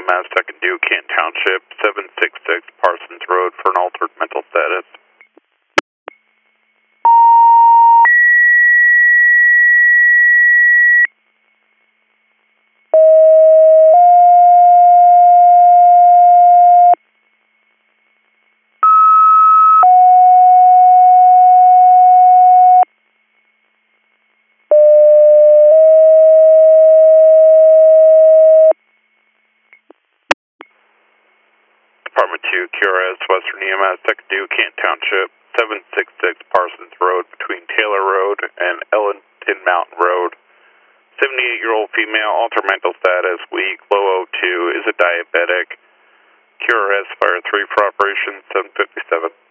EMS, Second Kent Township, 766 Parsons Road for an altered mental status. Department 2, QRS, Western EMS, Second Kent Township, 766 Parsons Road between Taylor Road and Ellington Mountain Road. 78-year-old female, altered mental status, weak, low O2, is a diabetic. QRS, Fire 3 for Operation 757.